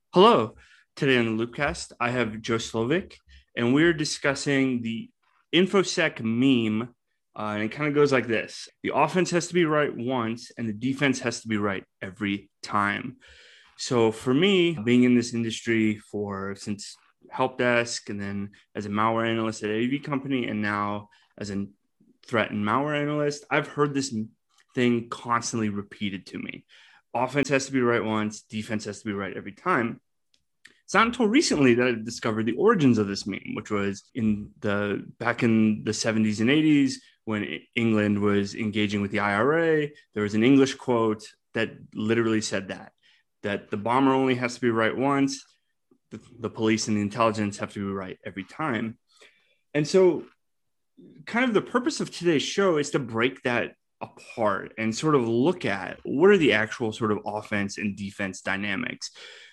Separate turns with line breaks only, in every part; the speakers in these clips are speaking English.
Hello. Today on the Loopcast, I have Joe Slovic, and we're discussing the InfoSec meme. And it kind of goes like this: the offense has to be right once, and the defense has to be right every time. So for me, being in this industry for since help desk, and then as a malware analyst at AV company, and now as a threat and malware analyst, I've heard this thing constantly repeated to me. Offense has to be right once, defense has to be right every time. It's not until recently that I discovered the origins of this meme, which was in the back in the 70s and 80s when England was engaging with the IRA. There was an English quote that literally said that the bomber only has to be right once, the police and the intelligence have to be right every time. And so, kind of the purpose of today's show is to break that apart and sort of look at what are the actual sort of offense and defense dynamics.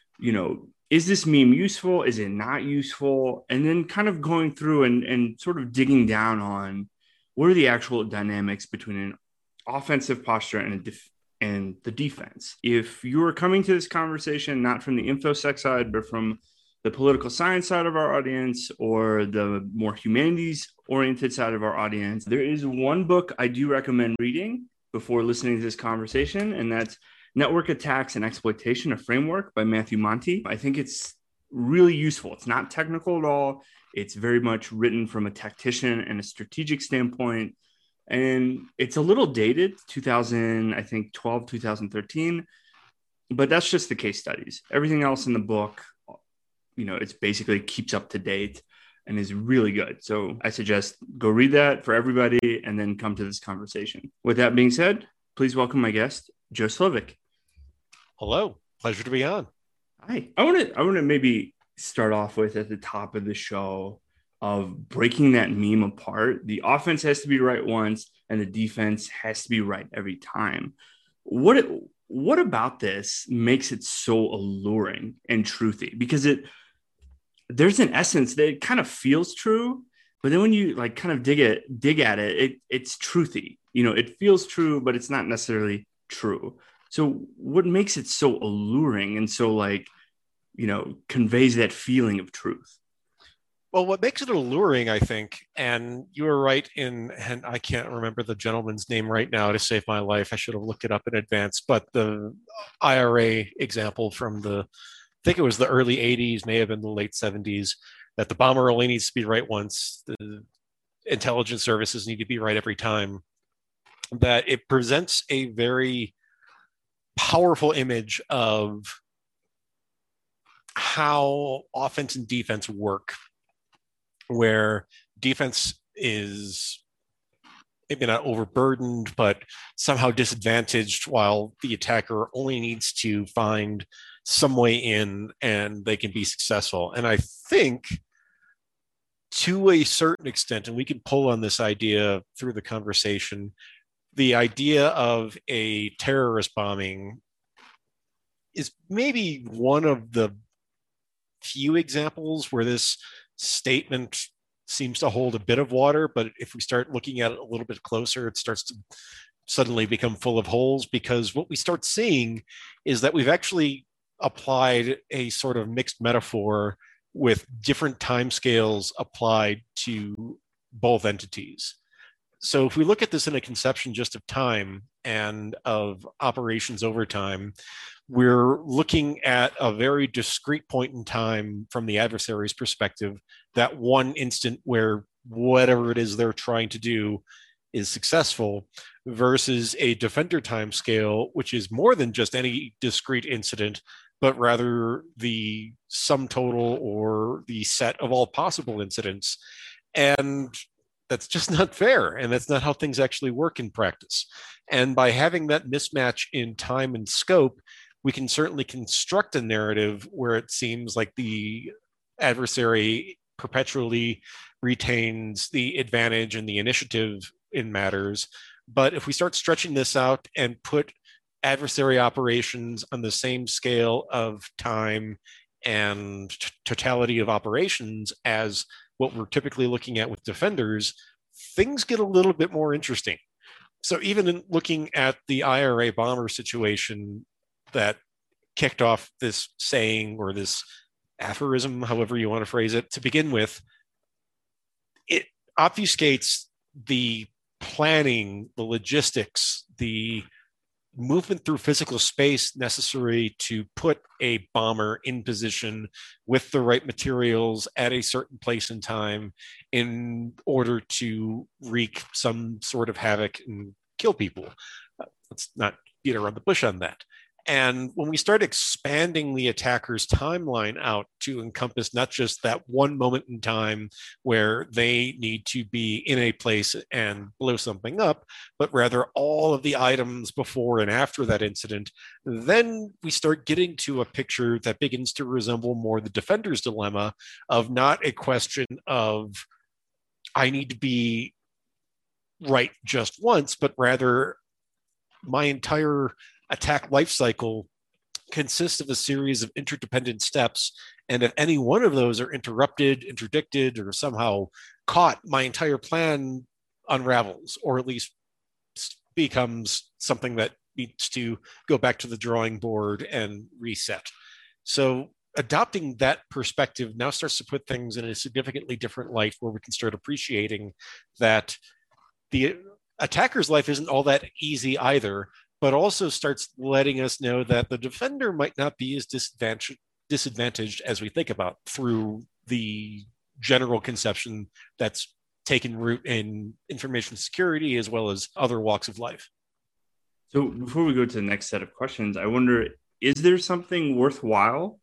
Is this meme useful? Is it not useful? And then kind of going through and sort of digging down on what are the actual dynamics between an offensive posture and the defense. If you are coming to this conversation not from the infosec side, but from the political science side of our audience or the more humanities oriented side of our audience, there is one book I do recommend reading before listening to this conversation, and that's Network Attacks and Exploitation, a Framework by Matthew Monti. I think it's really useful. It's not technical at all. It's very much written from a tactician and a strategic standpoint. And it's a little dated, 2000, I think 12, 2013, but that's just the case studies. Everything else in the book, it's basically keeps up to date and is really good. So I suggest go read that for everybody and then come to this conversation. With that being said, please welcome my guest, Joe Slovic.
Hello, pleasure to be on.
Hi. I want to maybe start off with at the top of the show of breaking that meme apart. The offense has to be right once and the defense has to be right every time. What what about this makes it so alluring and truthy? Because there's an essence that it kind of feels true, but then when you like kind of dig at it's truthy. It feels true, but it's not necessarily true. So what makes it so alluring and so like, conveys that feeling of truth?
Well, what makes it alluring, I think, and you were right and I can't remember the gentleman's name right now to save my life. I should have looked it up in advance, but the IRA example from I think it was the early 80s, may have been the late 70s, that the bomber only needs to be right once, the intelligence services need to be right every time, that it presents a very powerful image of how offense and defense work, where defense is maybe not overburdened, but somehow disadvantaged, while the attacker only needs to find some way in and they can be successful. And I think to a certain extent, and we can pull on this idea through the conversation, the idea of a terrorist bombing is maybe one of the few examples where this statement seems to hold a bit of water, but if we start looking at it a little bit closer, it starts to suddenly become full of holes, because what we start seeing is that we've actually applied a sort of mixed metaphor with different timescales applied to both entities. So if we look at this in a conception just of time and of operations over time, we're looking at a very discrete point in time from the adversary's perspective, that one instant where whatever it is they're trying to do is successful, versus a defender time scale, which is more than just any discrete incident, but rather the sum total or the set of all possible incidents. And that's just not fair. And that's not how things actually work in practice. And by having that mismatch in time and scope, we can certainly construct a narrative where it seems like the adversary perpetually retains the advantage and the initiative in matters. But if we start stretching this out and put adversary operations on the same scale of time and totality of operations as what we're typically looking at with defenders, things get a little bit more interesting. So even in looking at the IRA bomber situation that kicked off this saying or this aphorism, however you want to phrase it, to begin with. It obfuscates the planning, the logistics, the movement through physical space necessary to put a bomber in position with the right materials at a certain place and time in order to wreak some sort of havoc and kill people. Let's not beat around the bush on that. And when we start expanding the attacker's timeline out to encompass not just that one moment in time where they need to be in a place and blow something up, but rather all of the items before and after that incident, then we start getting to a picture that begins to resemble more the defender's dilemma of not a question of, I need to be right just once, but rather my entire attack life cycle consists of a series of interdependent steps. And if any one of those are interrupted, interdicted, or somehow caught, my entire plan unravels, or at least becomes something that needs to go back to the drawing board and reset. So adopting that perspective now starts to put things in a significantly different light, where we can start appreciating that the attacker's life isn't all that easy either, but also starts letting us know that the defender might not be as disadvantaged as we think about through the general conception that's taken root in information security as well as other walks of life.
So before we go to the next set of questions, I wonder, is there something worthwhile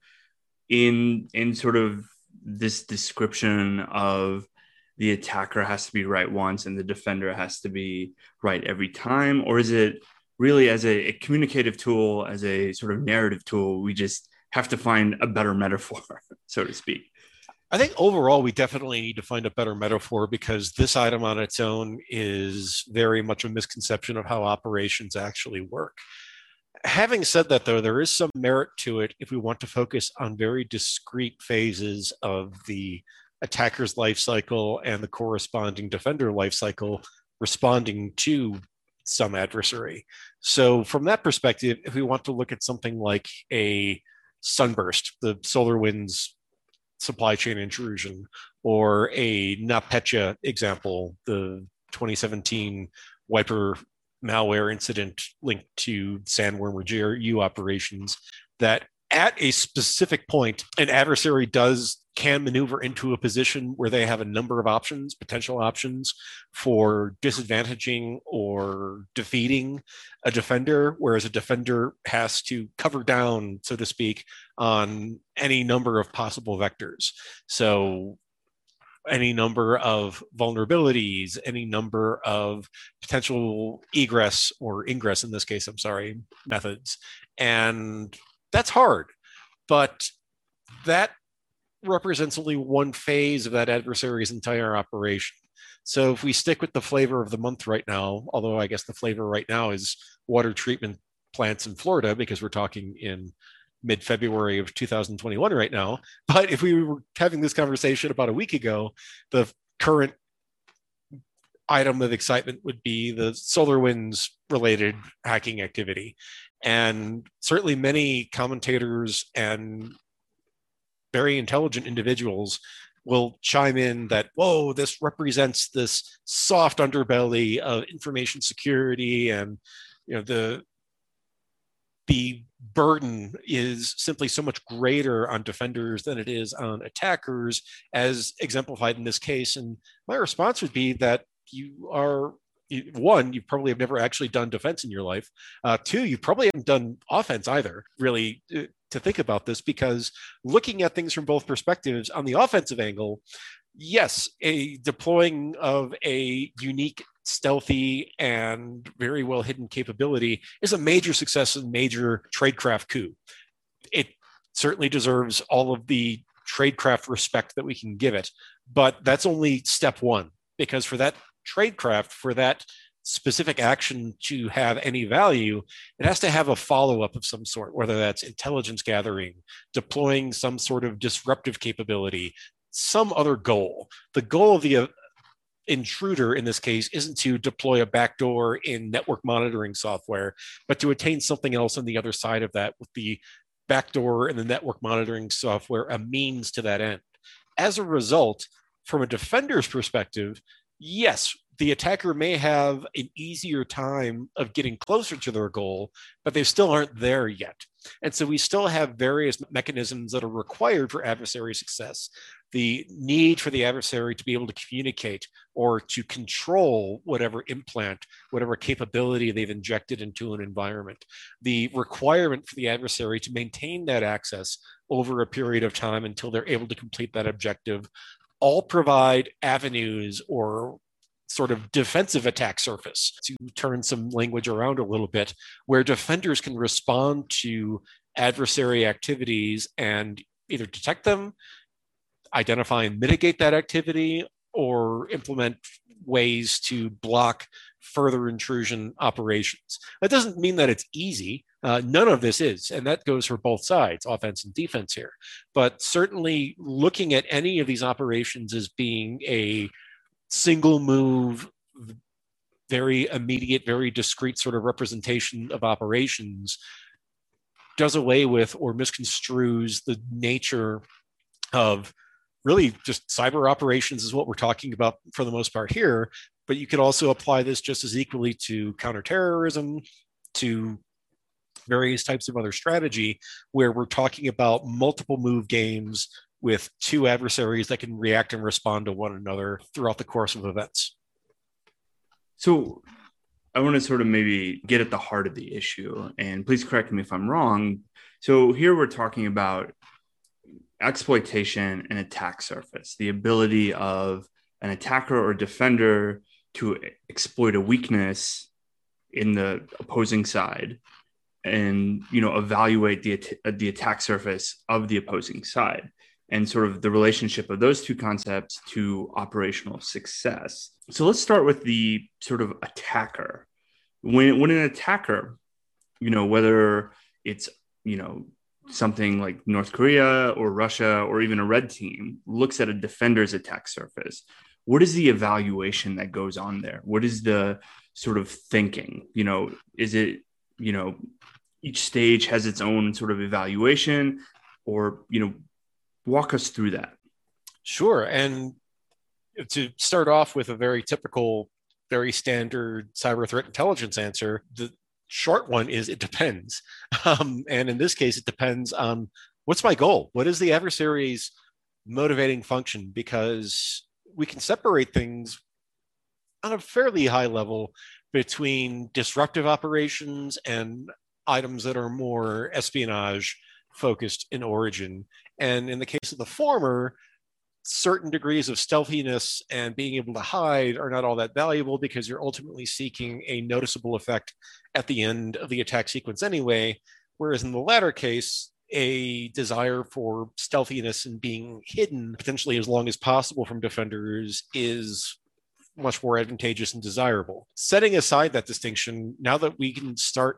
in sort of this description of the attacker has to be right once and the defender has to be right every time? Or is it really as a communicative tool, as a sort of narrative tool, we just have to find a better metaphor, so to speak?
I think overall, we definitely need to find a better metaphor, because this item on its own is very much a misconception of how operations actually work. Having said that, though, there is some merit to it if we want to focus on very discrete phases of the attacker's life cycle and the corresponding defender life cycle responding to some adversary. So from that perspective, if we want to look at something like a sunburst, the SolarWinds supply chain intrusion, or a NotPetya example, the 2017 wiper malware incident linked to Sandworm or GRU operations, that at a specific point, an adversary can maneuver into a position where they have a number of options, potential options for disadvantaging or defeating a defender, whereas a defender has to cover down, so to speak, on any number of possible vectors. So any number of vulnerabilities, any number of potential egress or ingress, in this case, methods. And that's hard, but that represents only one phase of that adversary's entire operation. So if we stick with the flavor of the month right now, although I guess the flavor right now is water treatment plants in Florida, because we're talking in mid-February of 2021 right now. But if we were having this conversation about a week ago, the current item of excitement would be the SolarWinds related hacking activity. And certainly many commentators and very intelligent individuals will chime in that, whoa, this represents this soft underbelly of information security, and the burden is simply so much greater on defenders than it is on attackers, as exemplified in this case. And my response would be that one, you probably have never actually done defense in your life. Two, you probably haven't done offense either, really, to think about this, because looking at things from both perspectives, on the offensive angle, yes, a deploying of a unique, stealthy, and very well hidden capability is a major success and major tradecraft coup. It certainly deserves all of the tradecraft respect that we can give it, but that's only step one, because for that tradecraft, for that specific action to have any value, it has to have a follow-up of some sort, whether that's intelligence gathering, deploying some sort of disruptive capability, some other goal. The goal of the intruder in this case isn't to deploy a backdoor in network monitoring software, but to attain something else on the other side of that, with the backdoor in the network monitoring software a means to that end. As a result, from a defender's perspective, yes, the attacker may have an easier time of getting closer to their goal, but they still aren't there yet. And so we still have various mechanisms that are required for adversary success. The need for the adversary to be able to communicate or to control whatever implant, whatever capability they've injected into an environment. The requirement for the adversary to maintain that access over a period of time until they're able to complete that objective all provide avenues or sort of defensive attack surface, to turn some language around a little bit, where defenders can respond to adversary activities and either detect them, identify and mitigate that activity, or implement ways to block further intrusion operations. That doesn't mean that it's easy. None of this is, and that goes for both sides, offense and defense here. But certainly looking at any of these operations as being a single move, very immediate, very discrete sort of representation of operations does away with or misconstrues the nature of really just cyber operations is what we're talking about for the most part here. But you could also apply this just as equally to counterterrorism, to various types of other strategy, where we're talking about multiple move games with two adversaries that can react and respond to one another throughout the course of events.
So I want to sort of maybe get at the heart of the issue, and please correct me if I'm wrong. So here we're talking about exploitation and attack surface, the ability of an attacker or defender to exploit a weakness in the opposing side and, evaluate the attack surface of the opposing side, and sort of the relationship of those two concepts to operational success. So let's start with the sort of attacker. When an attacker, whether it's, something like North Korea or Russia or even a red team, looks at a defender's attack surface, what is the evaluation that goes on there? What is the sort of thinking? Is it, each stage has its own sort of evaluation, or, walk us through that.
Sure. And to start off with a very typical, very standard cyber threat intelligence answer, the short one is it depends. And in this case, it depends on what's my goal? What is the adversary's motivating function? Because we can separate things on a fairly high level between disruptive operations and items that are more espionage focused in origin. And in the case of the former, certain degrees of stealthiness and being able to hide are not all that valuable, because you're ultimately seeking a noticeable effect at the end of the attack sequence anyway. Whereas in the latter case, a desire for stealthiness and being hidden potentially as long as possible from defenders is much more advantageous and desirable. Setting aside that distinction, now that we can start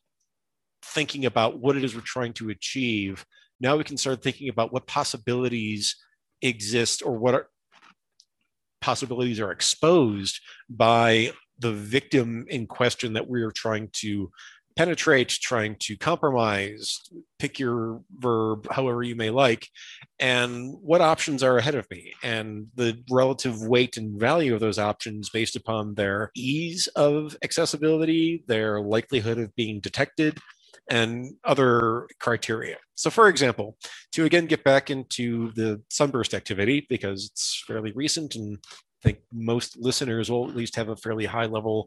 thinking about what it is we're trying to achieve, now we can start thinking about what possibilities exist, or what possibilities are exposed by the victim in question that we're trying to penetrate, trying to compromise, pick your verb however you may like, and what options are ahead of me, and the relative weight and value of those options based upon their ease of accessibility, their likelihood of being detected, and other criteria. So for example, to again get back into the Sunburst activity, because it's fairly recent and I think most listeners will at least have a fairly high level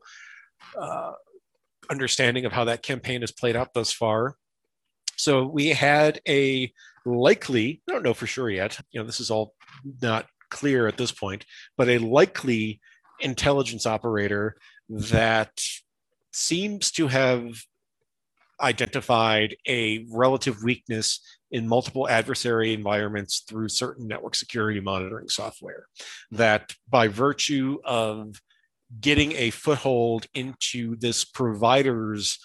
understanding of how that campaign has played out thus far. So we had a likely, I don't know for sure yet, this is all not clear at this point, but a likely intelligence operator that seems to have identified a relative weakness in multiple adversary environments through certain network security monitoring software, that by virtue of getting a foothold into this provider's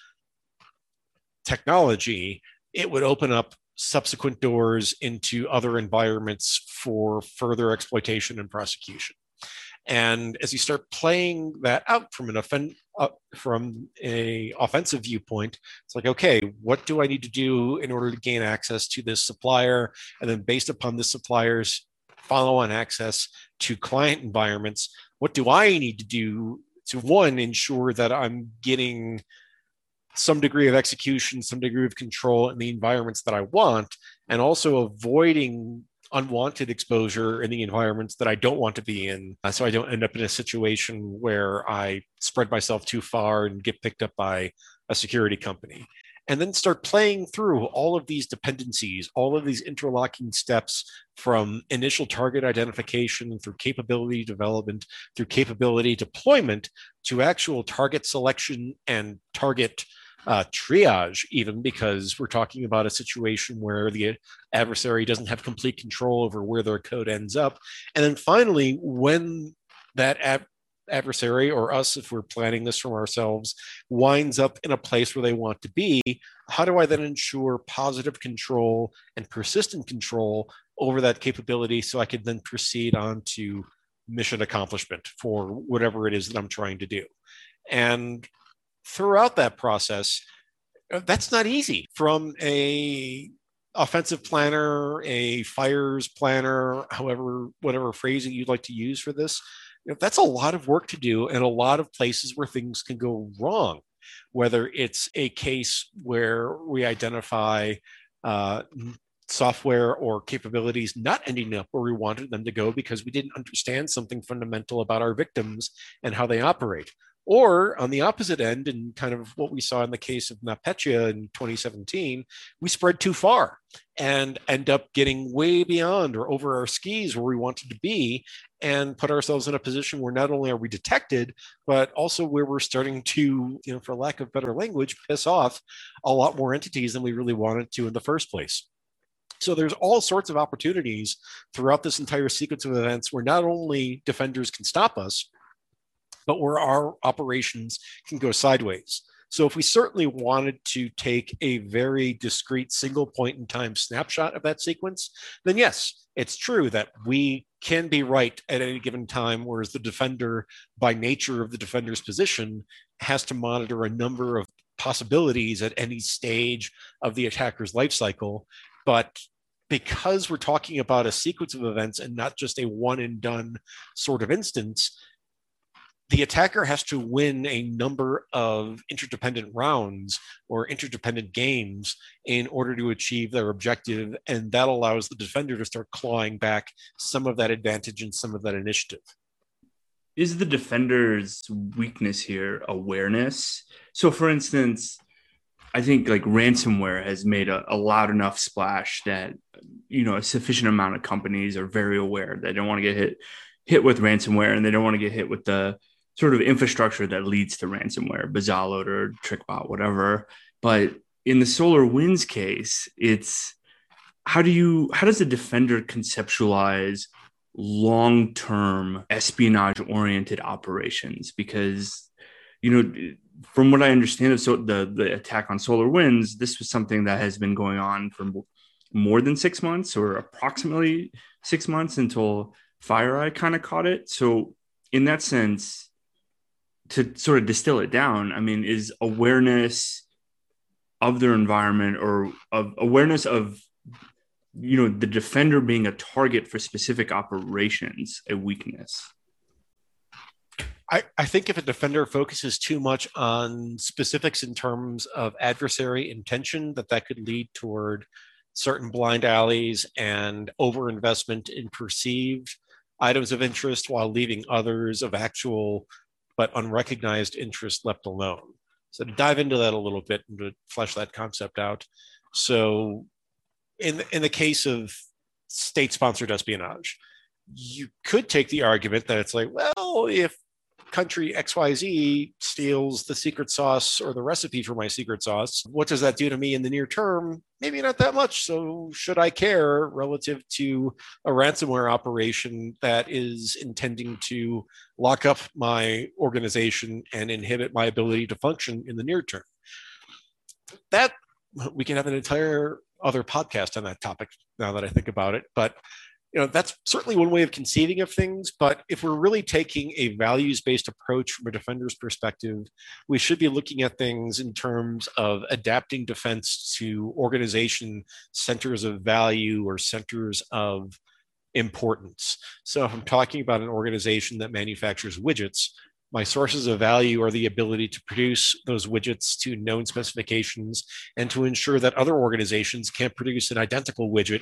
technology, it would open up subsequent doors into other environments for further exploitation and prosecution. And as you start playing that out from an from a offensive viewpoint, it's like, okay, what do I need to do in order to gain access to this supplier? And then based upon this supplier's follow-on access to client environments, what do I need to do to, one, ensure that I'm getting some degree of execution, some degree of control in the environments that I want, and also avoiding unwanted exposure in the environments that I don't want to be in, so I don't end up in a situation where I spread myself too far and get picked up by a security company. And then start playing through all of these dependencies, all of these interlocking steps, from initial target identification through capability development, through capability deployment, to actual target selection and target triage, even, because we're talking about a situation where the adversary doesn't have complete control over where their code ends up. And then finally, when that adversary, or us, if we're planning this from ourselves, winds up in a place where they want to be, how do I then ensure positive control and persistent control over that capability so I can then proceed on to mission accomplishment for whatever it is that I'm trying to do? And throughout that process, that's not easy. From a offensive planner, a fires planner, however, whatever phrasing you'd like to use for this, that's a lot of work to do, and a lot of places where things can go wrong. Whether it's a case where we identify software or capabilities not ending up where we wanted them to go because we didn't understand something fundamental about our victims and how they operate. Or on the opposite end, and kind of what we saw in the case of NotPetya in 2017, we spread too far and end up getting way beyond or over our skis where we wanted to be, and put ourselves in a position where not only are we detected, but also where we're starting to, for lack of better language, piss off a lot more entities than we really wanted to in the first place. So there's all sorts of opportunities throughout this entire sequence of events where not only defenders can stop us, but where our operations can go sideways. So if we certainly wanted to take a very discrete single point in time snapshot of that sequence, then yes, it's true that we can be right at any given time, whereas the defender, by nature of the defender's position, has to monitor a number of possibilities at any stage of the attacker's life cycle. But because we're talking about a sequence of events and not just a one and done sort of instance, the attacker has to win a number of interdependent rounds or interdependent games in order to achieve their objective. And that allows the defender to start clawing back some of that advantage and some of that initiative.
Is the defender's weakness here awareness? So for instance, I think like ransomware has made a loud enough splash that, a sufficient amount of companies are very aware they don't want to get hit with ransomware, and they don't want to get hit with the sort of infrastructure that leads to ransomware, BazaarLoader, TrickBot, whatever. But in the SolarWinds case, it's how does the defender conceptualize long-term espionage-oriented operations? Because, from what I understand of the attack on SolarWinds, this was something that has been going on for more than 6 months, or approximately 6 months, until FireEye kind of caught it. So in that sense, to sort of distill it down, I mean, is awareness of their environment, or of awareness of, the defender being a target for specific operations, a weakness?
I think if a defender focuses too much on specifics in terms of adversary intention, that could lead toward certain blind alleys and overinvestment in perceived items of interest, while leaving others of actual but unrecognized interest left alone. So to dive into that a little bit and to flesh that concept out. So in the case of state-sponsored espionage, you could take the argument that it's like, well, if country XYZ steals the secret sauce or the recipe for my secret sauce, what does that do to me in the near term? Maybe not that much. So should I care relative to a ransomware operation that is intending to lock up my organization and inhibit my ability to function in the near term? That we can have an entire other podcast on that topic now that I think about it. But That's certainly one way of conceiving of things. But if we're really taking a values-based approach from a defender's perspective, we should be looking at things in terms of adapting defense to organization centers of value or centers of importance. So if I'm talking about an organization that manufactures widgets, my sources of value are the ability to produce those widgets to known specifications and to ensure that other organizations can't produce an identical widget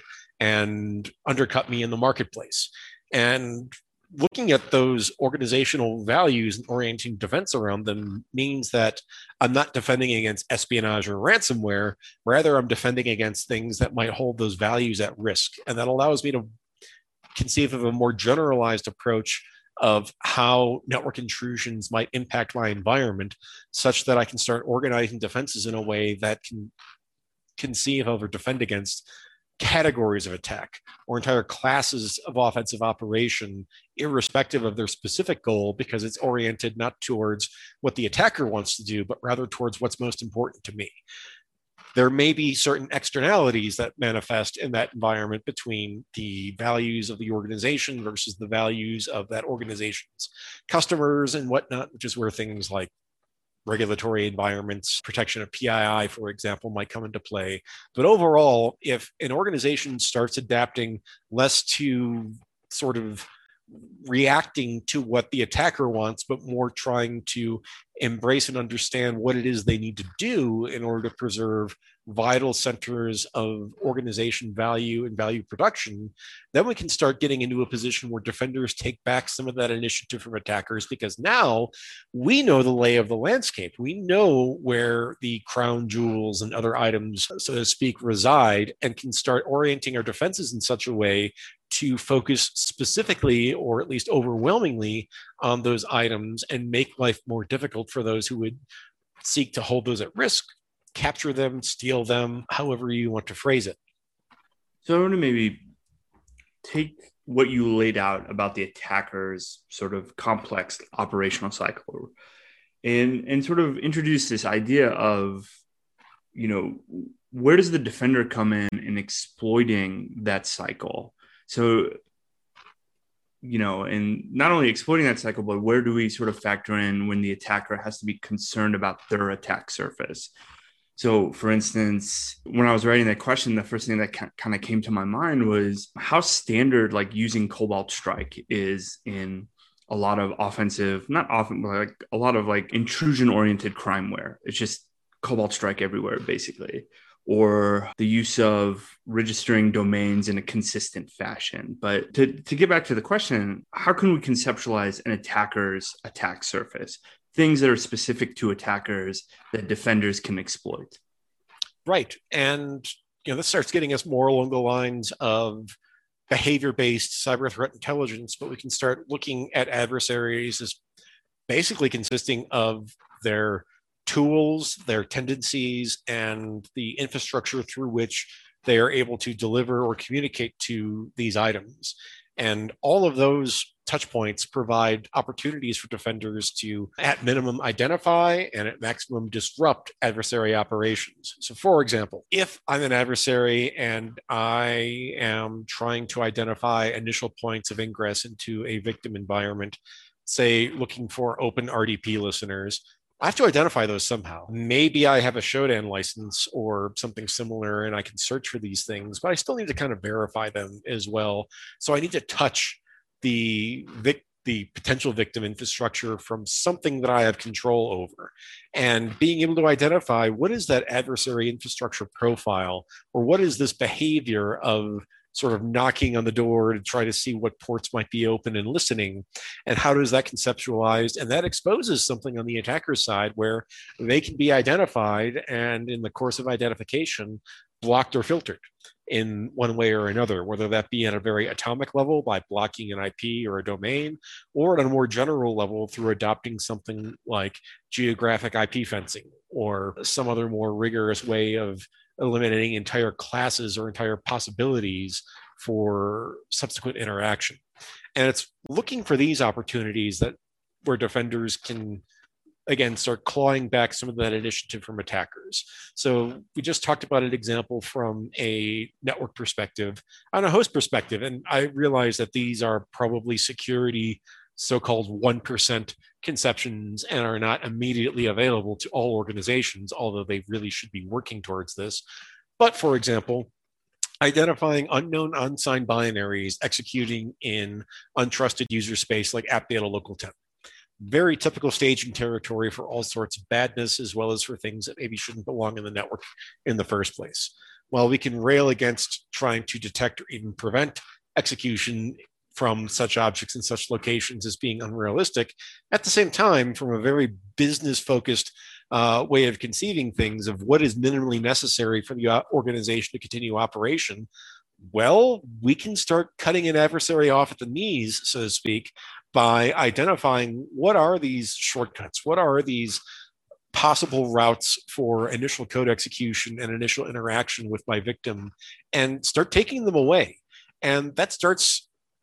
and undercut me in the marketplace. And looking at those organizational values and orienting defense around them means that I'm not defending against espionage or ransomware. Rather, I'm defending against things that might hold those values at risk. And that allows me to conceive of a more generalized approach of how network intrusions might impact my environment, such that I can start organizing defenses in a way that can conceive of or defend against categories of attack or entire classes of offensive operation, irrespective of their specific goal, because it's oriented not towards what the attacker wants to do, but rather towards what's most important to me. There may be certain externalities that manifest in that environment between the values of the organization versus the values of that organization's customers and whatnot, which is where things like regulatory environments, protection of PII, for example, might come into play. But overall, if an organization starts adapting less to sort of reacting to what the attacker wants, but more trying to embrace and understand what it is they need to do in order to preserve vital centers of organization value and value production, then we can start getting into a position where defenders take back some of that initiative from attackers, because now we know the lay of the landscape. We know where the crown jewels and other items, so to speak, reside, and can start orienting our defenses in such a way to focus specifically, or at least overwhelmingly, on those items and make life more difficult for those who would seek to hold those at risk, capture them, steal them, however you want to phrase it.
So I want to maybe take what you laid out about the attacker's sort of complex operational cycle and sort of introduce this idea of, where does the defender come in exploiting that cycle? So, and not only exploiting that cycle, but where do we sort of factor in when the attacker has to be concerned about their attack surface? So, for instance, when I was writing that question, the first thing that kind of came to my mind was how standard like using Cobalt Strike is in a lot of offensive, not often, but like a lot of like intrusion-oriented crimeware. It's just Cobalt Strike everywhere, basically. Or the use of registering domains in a consistent fashion. But to get back to the question, how can we conceptualize an attacker's attack surface? Things that are specific to attackers that defenders can exploit.
Right. And, this starts getting us more along the lines of behavior-based cyber threat intelligence, but we can start looking at adversaries as basically consisting of their tools, their tendencies, and the infrastructure through which they are able to deliver or communicate to these items. And all of those touch points provide opportunities for defenders to, at minimum, identify and at maximum disrupt adversary operations. So, for example, if I'm an adversary and I am trying to identify initial points of ingress into a victim environment, say looking for open RDP listeners, I have to identify those somehow. Maybe I have a Shodan license or something similar and I can search for these things, but I still need to kind of verify them as well. So I need to touch the potential victim infrastructure from something that I have control over. And being able to identify what is that adversary infrastructure profile, or what is this behavior of sort of knocking on the door to try to see what ports might be open and listening, and how does that conceptualized? And that exposes something on the attacker's side where they can be identified and in the course of identification, blocked or filtered in one way or another, whether that be at a very atomic level by blocking an IP or a domain, or at a more general level through adopting something like geographic IP fencing or some other more rigorous way of eliminating entire classes or entire possibilities for subsequent interaction. And it's looking for these opportunities that where defenders can again, start clawing back some of that initiative from attackers. So we just talked about an example from a network perspective, on a host perspective. And I realize that these are probably security, so-called 1% conceptions and are not immediately available to all organizations, although they really should be working towards this. But for example, identifying unknown unsigned binaries executing in untrusted user space like app data local 10. Very typical staging territory for all sorts of badness, as well as for things that maybe shouldn't belong in the network in the first place. While we can rail against trying to detect or even prevent execution from such objects in such locations as being unrealistic, at the same time, from a very business-focused way of conceiving things of what is minimally necessary for the organization to continue operation, well, we can start cutting an adversary off at the knees, so to speak, by identifying what are these shortcuts, what are these possible routes for initial code execution and initial interaction with my victim, and start taking them away. And that starts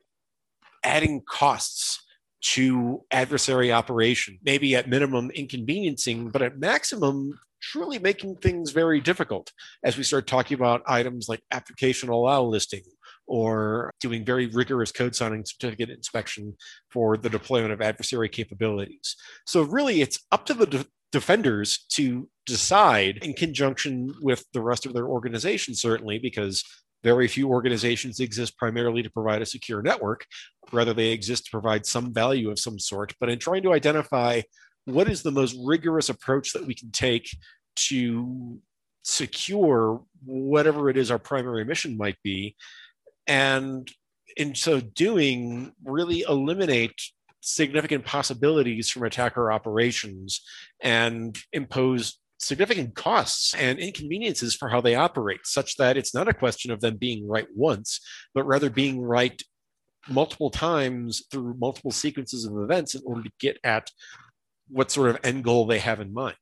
adding costs to adversary operation, maybe at minimum inconveniencing, but at maximum truly making things very difficult as we start talking about items like application allow listing or doing very rigorous code signing certificate inspection for the deployment of adversary capabilities. So really it's up to the defenders to decide in conjunction with the rest of their organization, certainly, because very few organizations exist primarily to provide a secure network. Rather, they exist to provide some value of some sort. But in trying to identify what is the most rigorous approach that we can take to secure whatever it is our primary mission might be, and in so doing, really eliminate significant possibilities from attacker operations and impose significant costs and inconveniences for how they operate, such that it's not a question of them being right once, but rather being right multiple times through multiple sequences of events in order to get at what sort of end goal they have in mind.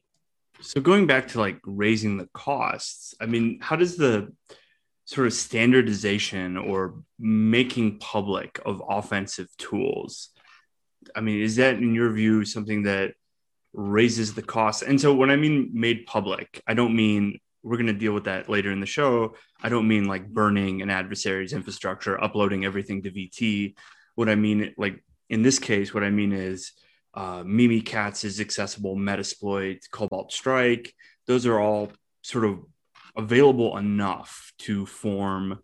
So going back to like raising the costs, I mean, how does the sort of standardization or making public of offensive tools, I mean, is that in your view something that raises the cost? And so when I mean made public, I don't mean, we're going to deal with that later in the show, I don't mean like burning an adversary's infrastructure, uploading everything to VT. What I mean, like in this case, what I mean is Mimikatz is accessible, Metasploit, Cobalt Strike. Those are all sort of available enough to form,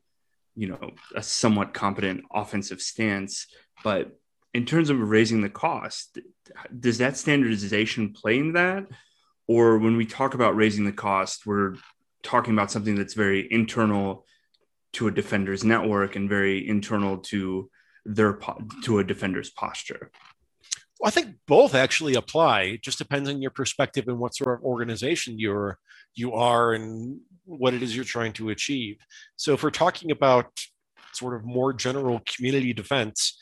a somewhat competent offensive stance. But in terms of raising the cost, does that standardization play in that? Or when we talk about raising the cost, we're talking about something that's very internal to a defender's network and very internal to a defender's posture?
Well, I think both actually apply. It just depends on your perspective and what sort of organization you are and what it is you're trying to achieve. So if we're talking about sort of more general community defense,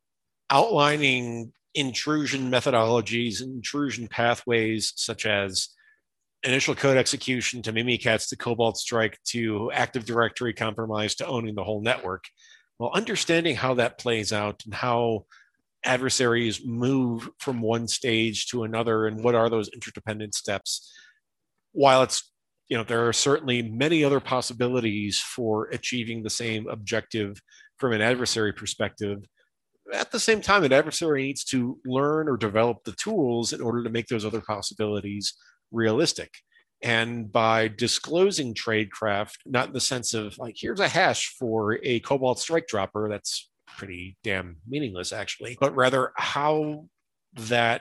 outlining intrusion methodologies, intrusion pathways, such as initial code execution to Mimikatz to Cobalt Strike to Active Directory compromise to owning the whole network. Well, understanding how that plays out and how adversaries move from one stage to another and what are those interdependent steps, while it's, there are certainly many other possibilities for achieving the same objective from an adversary perspective. At the same time, an adversary needs to learn or develop the tools in order to make those other possibilities realistic. And by disclosing tradecraft, not in the sense of like, here's a hash for a Cobalt Strike dropper, that's pretty damn meaningless actually, but rather how that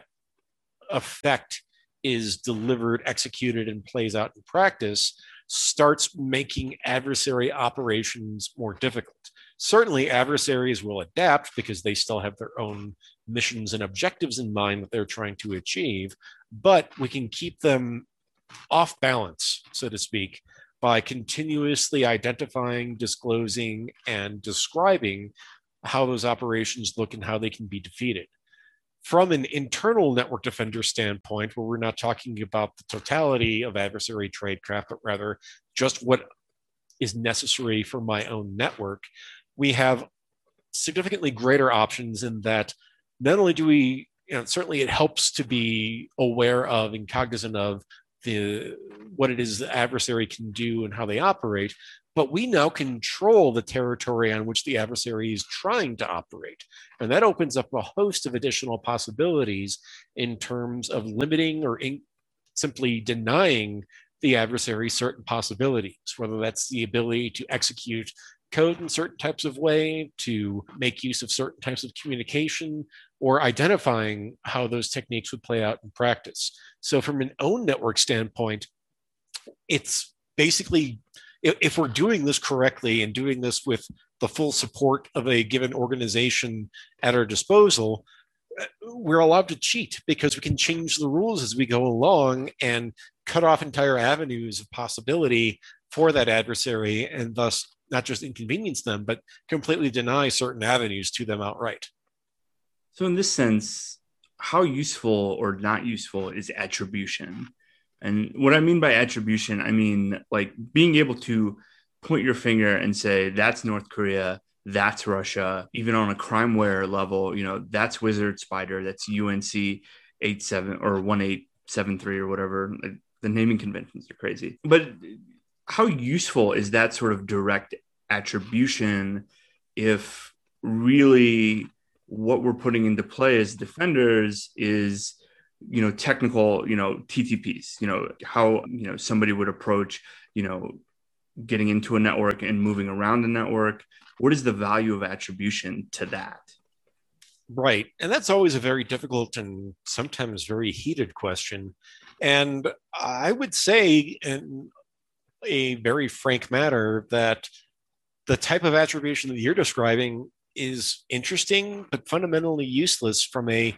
effect is delivered, executed, and plays out in practice starts making adversary operations more difficult. Certainly, adversaries will adapt because they still have their own missions and objectives in mind that they're trying to achieve, but we can keep them off balance, so to speak, by continuously identifying, disclosing, and describing how those operations look and how they can be defeated. From an internal network defender standpoint, where we're not talking about the totality of adversary tradecraft, but rather just what is necessary for my own network, we have significantly greater options in that not only do we certainly it helps to be aware of and cognizant of what it is the adversary can do and how they operate. But we now control the territory on which the adversary is trying to operate. And that opens up a host of additional possibilities in terms of limiting or simply denying the adversary certain possibilities, whether that's the ability to execute code in certain types of way, to make use of certain types of communication, or identifying how those techniques would play out in practice. So from an own network standpoint, it's basically, if we're doing this correctly and doing this with the full support of a given organization at our disposal, we're allowed to cheat because we can change the rules as we go along and cut off entire avenues of possibility for that adversary, and thus not just inconvenience them, but completely deny certain avenues to them outright.
So in this sense, how useful or not useful is attribution? And what I mean by attribution, I mean like being able to point your finger and say, that's North Korea, that's Russia, even on a crimeware level, that's Wizard Spider, that's UNC 87 or 1873 or whatever. The naming conventions are crazy. But how useful is that sort of direct attribution if really what we're putting into play as defenders is, technical, TTPs, how, somebody would approach, getting into a network and moving around the network? What is the value of attribution to that?
Right. And that's always a very difficult and sometimes very heated question. And I would say, in a very frank matter, that the type of attribution that you're describing is interesting, but fundamentally useless from a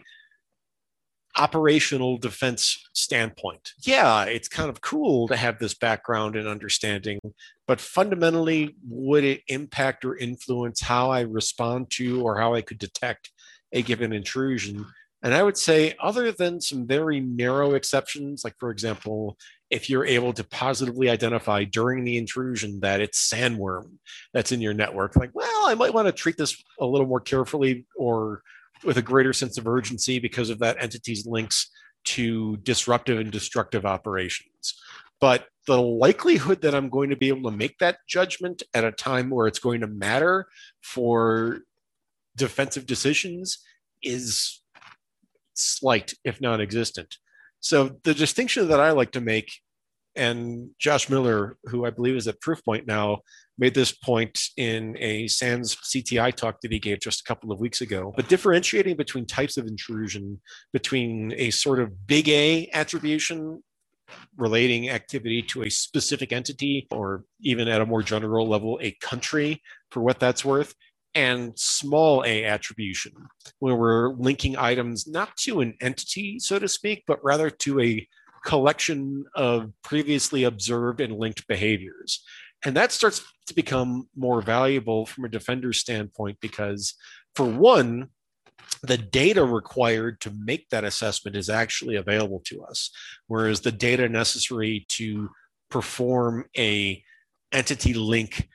operational defense standpoint. Yeah, it's kind of cool to have this background and understanding, but fundamentally, would it impact or influence how I respond to or how I could detect a given intrusion? And I would say, other than some very narrow exceptions, like, for example, if you're able to positively identify during the intrusion that it's sandworm that's in your network, like, well, I might want to treat this a little more carefully or with a greater sense of urgency because of that entity's links to disruptive and destructive operations. But the likelihood that I'm going to be able to make that judgment at a time where it's going to matter for defensive decisions is slight, if non-existent. So the distinction that I like to make, and Josh Miller, who I believe is at Proofpoint now, made this point in a SANS CTI talk that he gave just a couple of weeks ago, but differentiating between types of intrusion, between a sort of big A attribution relating activity to a specific entity, or even at a more general level, a country, for what that's worth, and small a attribution, where we're linking items not to an entity, so to speak, but rather to a collection of previously observed and linked behaviors. And that starts to become more valuable from a defender standpoint because, for one, the data required to make that assessment is actually available to us, whereas the data necessary to perform a entity link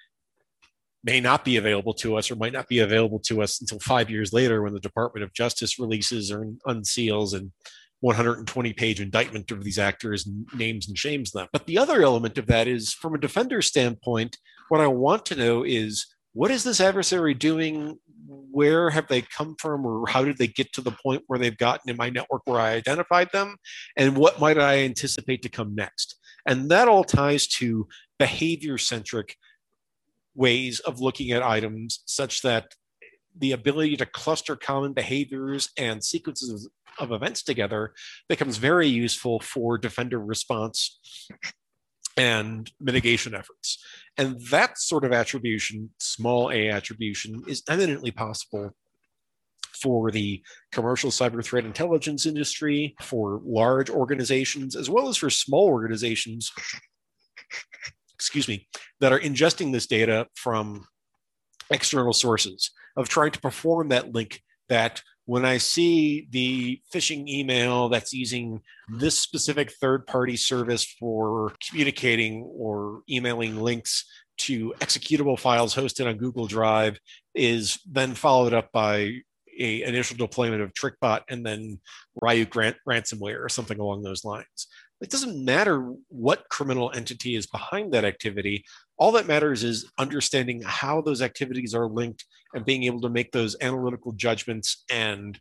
may not be available to us, or might not be available to us until 5 years later when the Department of Justice releases or unseals and 120-page indictment of these actors and names and shames them. But the other element of that is, from a defender standpoint, what I want to know is, what is this adversary doing? Where have they come from, or how did they get to the point where they've gotten in my network where I identified them? And what might I anticipate to come next? And that all ties to behavior-centric ways of looking at items, such that the ability to cluster common behaviors and sequences of events together becomes very useful for defender response and mitigation efforts. And that sort of attribution, small a attribution, is eminently possible for the commercial cyber threat intelligence industry, for large organizations, as well as for small organizations, that are ingesting this data from external sources, of trying to perform that link, that when I see the phishing email that's using this specific third-party service for communicating or emailing links to executable files hosted on Google Drive, is then followed up by a initial deployment of TrickBot and then Ryuk ransomware or something along those lines. It doesn't matter what criminal entity is behind that activity. All that matters is understanding how those activities are linked and being able to make those analytical judgments and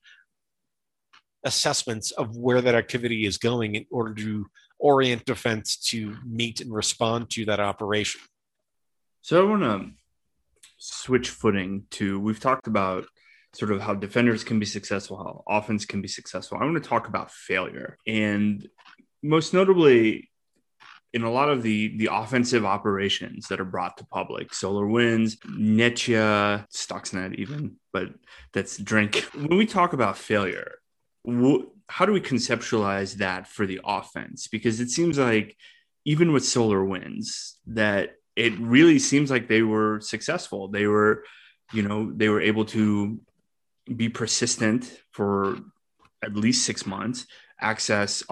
assessments of where that activity is going in order to orient defense to meet and respond to that operation.
So I want to switch footing to, we've talked about sort of how defenders can be successful, how offense can be successful. I want to talk about failure. And most notably, in a lot of the offensive operations that are brought to public, SolarWinds, Netya, Stuxnet even, but that's Drink. When we talk about failure, how do we conceptualize that for the offense? Because it seems like even with SolarWinds, that it really seems like they were successful. They were able to be persistent for at least 6 months, access,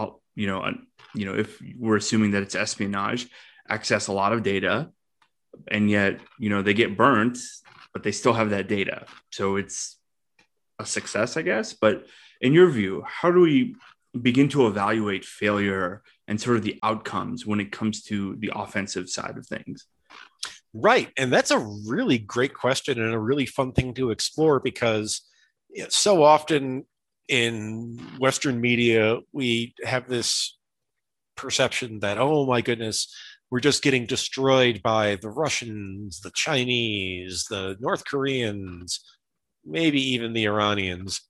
if we're assuming that it's espionage, access a lot of data, and yet, they get burnt, but they still have that data. So it's a success, I guess. But in your view, how do we begin to evaluate failure and sort of the outcomes when it comes to the offensive side of things?
Right. And that's a really great question and a really fun thing to explore, because so often in Western media, we have this perception that, oh my goodness, we're just getting destroyed by the Russians, the Chinese, the North Koreans, maybe even the Iranians,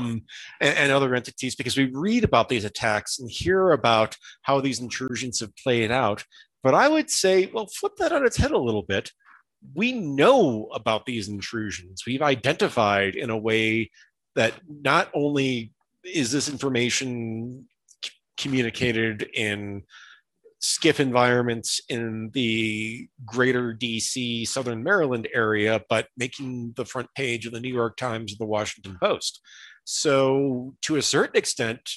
and other entities, because we read about these attacks and hear about how these intrusions have played out. But I would say, well, flip that on its head a little bit. We know about these intrusions. We've identified in a way that not only is this information communicated in SCIF environments in the greater DC, Southern Maryland area, but making the front page of the New York Times or the Washington Post. So to a certain extent,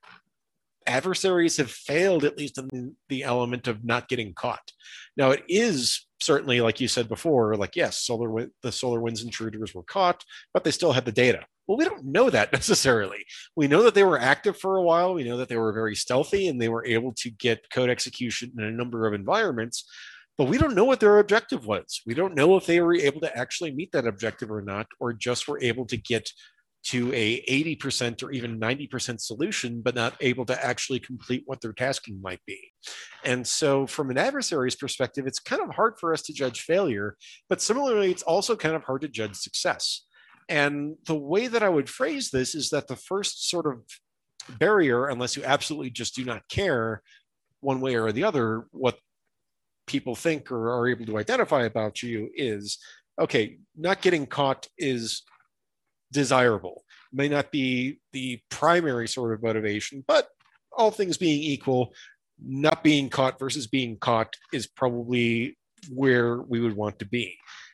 adversaries have failed, at least in the element of not getting caught. Now, it is certainly, like you said before, like, yes, the SolarWinds intruders were caught, but they still had the data. Well, we don't know that necessarily. We know that they were active for a while. We know that they were very stealthy and they were able to get code execution in a number of environments, but we don't know what their objective was. We don't know if they were able to actually meet that objective or not, or just were able to get to a 80% or even 90% solution, but not able to actually complete what their tasking might be. And so from an adversary's perspective, it's kind of hard for us to judge failure, but similarly, it's also kind of hard to judge success. And the way that I would phrase this is that the first sort of barrier, unless you absolutely just do not care one way or the other what people think or are able to identify about you, is, okay, not getting caught is desirable. It may not be the primary sort of motivation, but all things being equal, not being caught versus being caught is probably where we would want to be.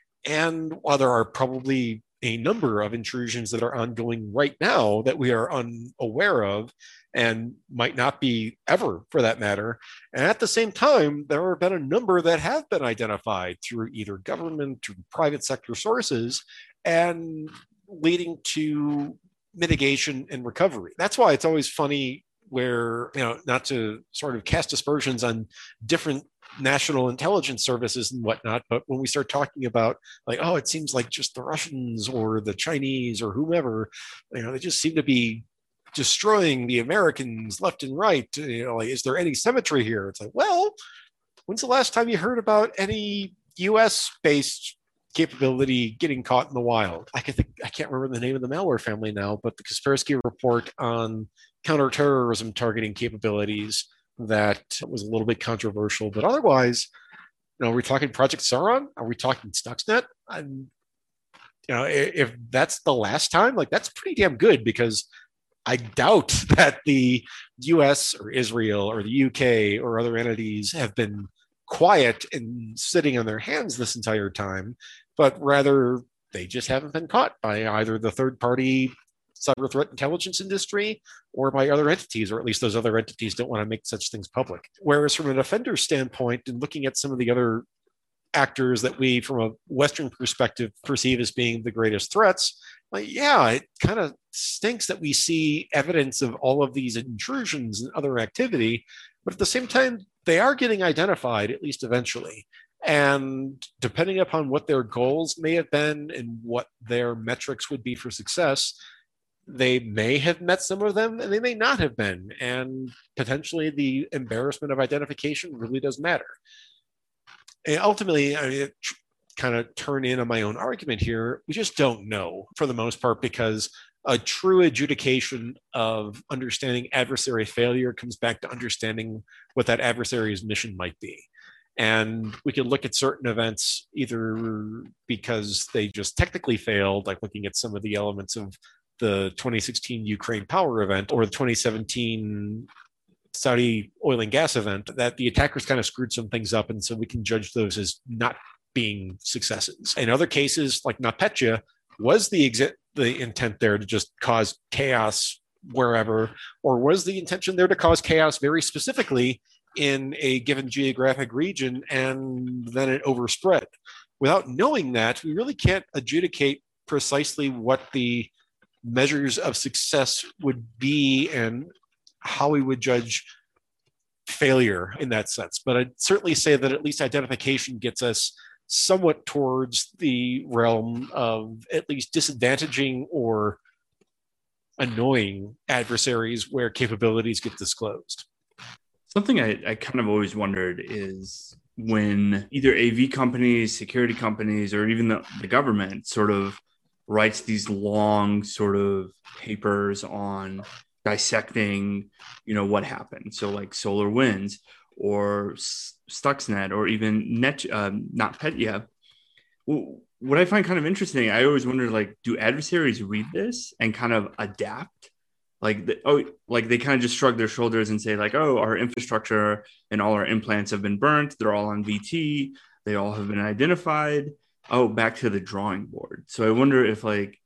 And while there are probably a number of intrusions that are ongoing right now that we are unaware of and might not be ever, for that matter, and at the same time, there have been a number that have been identified through either government or private sector sources and leading to mitigation and recovery. That's why it's always funny where, not to sort of cast aspersions on different national intelligence services and whatnot, but when we start talking about like, oh, it seems like just the Russians or the Chinese or whomever, they just seem to be destroying the Americans left and right. Like, is there any symmetry here? It's like, well, when's the last time you heard about any US based capability getting caught in the wild? I can't remember the name of the malware family now, but the Kaspersky report on counterterrorism targeting capabilities that was a little bit controversial, but otherwise, are we talking Project Sauron? Are we talking Stuxnet? If that's the last time, like, that's pretty damn good, because I doubt that the US or Israel or the UK or other entities have been quiet and sitting on their hands this entire time, but rather they just haven't been caught by either the third party cyber threat intelligence industry or by other entities, or at least those other entities don't want to make such things public. Whereas from an offender standpoint, and looking at some of the other actors that we, from a Western perspective, perceive as being the greatest threats, like, yeah, it kind of stinks that we see evidence of all of these intrusions and other activity, but at the same time, they are getting identified, at least eventually. And depending upon what their goals may have been and what their metrics would be for success, they may have met some of them and they may not have been. And potentially the embarrassment of identification really does matter. And ultimately, I mean, kind of turn in on my own argument here, we just don't know for the most part, because a true adjudication of understanding adversary failure comes back to understanding what that adversary's mission might be. And we can look at certain events either because they just technically failed, like looking at some of the elements of the 2016 Ukraine power event or the 2017 Saudi oil and gas event, that the attackers kind of screwed some things up. And so we can judge those as not being successes. In other cases, like NotPetya, was the intent there to just cause chaos wherever, or was the intention there to cause chaos very specifically in a given geographic region and then it overspread? Without knowing that, we really can't adjudicate precisely what the measures of success would be and how we would judge failure in that sense. But I'd certainly say that at least identification gets us somewhat towards the realm of at least disadvantaging or annoying adversaries where capabilities get disclosed.
Something I kind of always wondered is when either AV companies, security companies, or even the government sort of writes these long sort of papers on dissecting, what happened. So like SolarWinds or Stuxnet or even NotPetya. What I find kind of interesting, I always wonder, like, do adversaries read this and kind of adapt? Like they kind of just shrug their shoulders and say like, oh, our infrastructure and all our implants have been burnt. They're all on VT. They all have been identified. Oh, back to the drawing board. So I wonder if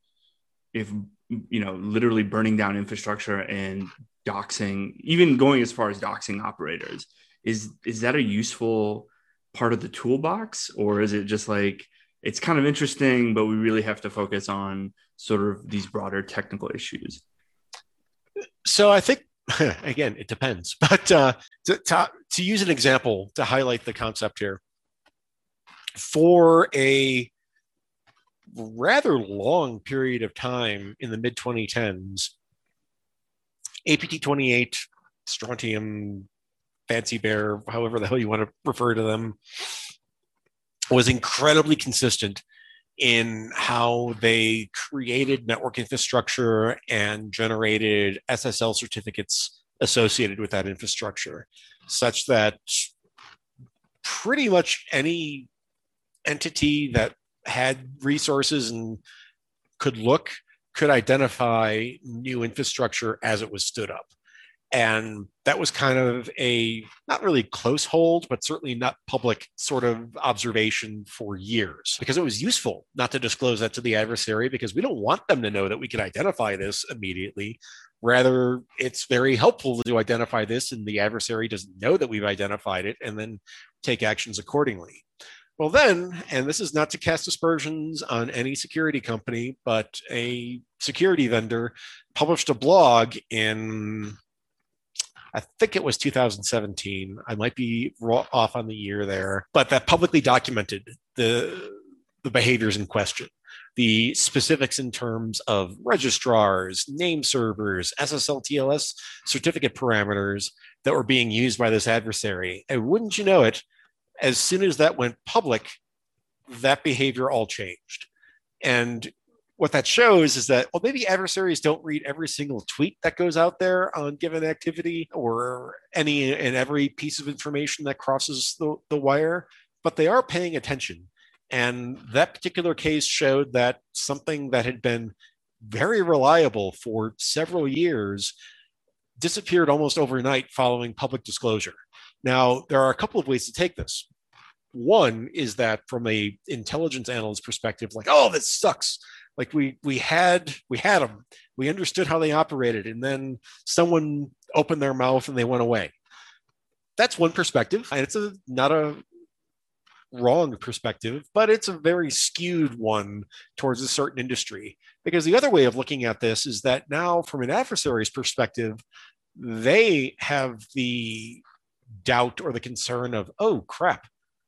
literally burning down infrastructure and doxing, even going as far as doxing operators, is that a useful part of the toolbox, or is it just like, it's kind of interesting, but we really have to focus on sort of these broader technical issues?
So I think, again, it depends. But to use an example to highlight the concept here, for a rather long period of time in the mid-2010s, APT28, Strontium, Fancy Bear, however the hell you want to refer to them, was incredibly consistent in how they created network infrastructure and generated SSL certificates associated with that infrastructure, such that pretty much any entity that had resources and could identify new infrastructure as it was stood up. And that was kind of a not really close hold, but certainly not public sort of observation for years, because it was useful not to disclose that to the adversary, because we don't want them to know that we can identify this immediately. Rather, it's very helpful to identify this and the adversary doesn't know that we've identified it and then take actions accordingly. Well then, and this is not to cast aspersions on any security company, but a security vendor published a blog in, I think it was 2017. I might be off on the year there, but that publicly documented the behaviors in question, the specifics in terms of registrars, name servers, SSL TLS certificate parameters that were being used by this adversary. And wouldn't you know it, as soon as that went public, that behavior all changed. And what that shows is that, well, maybe adversaries don't read every single tweet that goes out there on given activity or any and every piece of information that crosses the wire, but they are paying attention. And that particular case showed that something that had been very reliable for several years disappeared almost overnight following public disclosure. Now, there are a couple of ways to take this. One is that from a intelligence analyst perspective, like, oh, this sucks. Like we had them, we understood how they operated, and then someone opened their mouth and they went away. That's one perspective, and it's not a wrong perspective, but it's a very skewed one towards a certain industry. Because the other way of looking at this is that now, from an adversary's perspective, they have the doubt or the concern of, oh crap,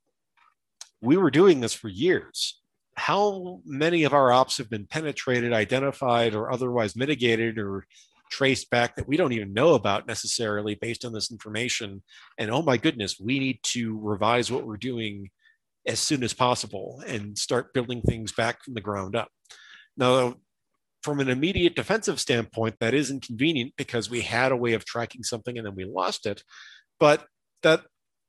we were doing this for years. How many of our ops have been penetrated, identified, or otherwise mitigated or traced back that we don't even know about necessarily based on this information? And oh my goodness, we need to revise what we're doing as soon as possible and start building things back from the ground up. Now, from an immediate defensive standpoint, that is inconvenient because we had a way of tracking something and then we lost it. But that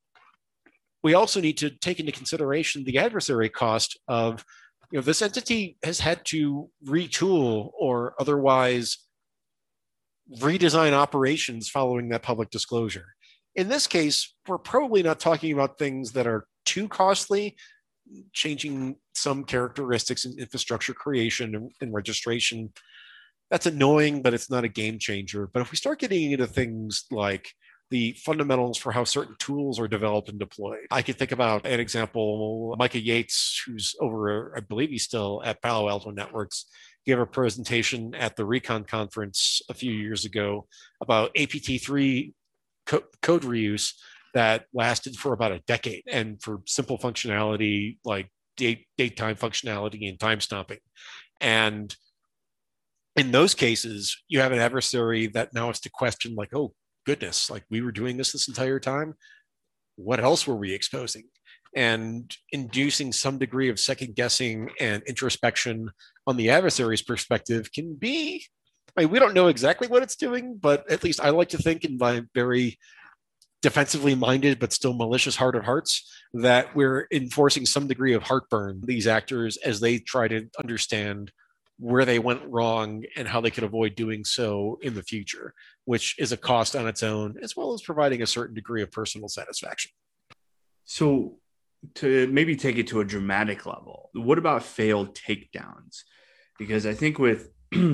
we also need to take into consideration the adversary cost of, this entity has had to retool or otherwise redesign operations following that public disclosure. In this case, we're probably not talking about things that are too costly, changing some characteristics in infrastructure creation and registration. That's annoying, but it's not a game changer. But if we start getting into things like the fundamentals for how certain tools are developed and deployed, I could think about an example. Micah Yates, who's over, I believe he's still at Palo Alto Networks, gave a presentation at the Recon conference a few years ago about APT3 code reuse that lasted for about a decade, and for simple functionality like date time functionality and time stopping. And in those cases, you have an adversary that now has to question, like, oh goodness, like we were doing this entire time. What else were we exposing? And inducing some degree of second guessing and introspection on the adversary's perspective can be, we don't know exactly what it's doing, but at least I like to think in my very defensively minded but still malicious heart of hearts that we're enforcing some degree of heartburn these actors as they try to understand where they went wrong and how they could avoid doing so in the future, which is a cost on its own, as well as providing a certain degree of personal satisfaction.
So to maybe take it to a dramatic level, what about failed takedowns? Because I think with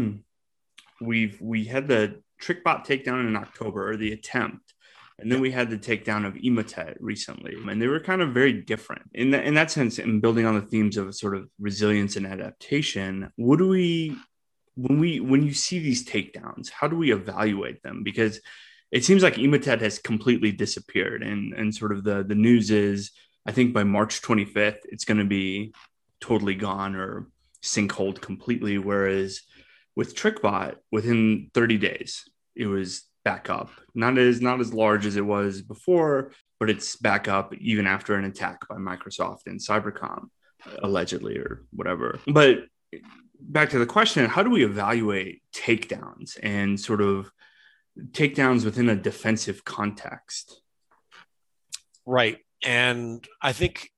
we had the TrickBot takedown in October, or the attempt, and then we had the takedown of Emotet recently, and they were kind of very different in that sense. And building on the themes of sort of resilience and adaptation, what do we, when you see these takedowns, how do we evaluate them? Because it seems like Emotet has completely disappeared, and sort of the news is, I think by March 25th, it's going to be totally gone or sinkholed completely. Whereas with TrickBot, within 30 days, it was back up. Not as large as it was before, but it's back up even after an attack by Microsoft and Cybercom, allegedly, or whatever. But back to the question, how do we evaluate takedowns and sort of takedowns within a defensive context?
Right. And I think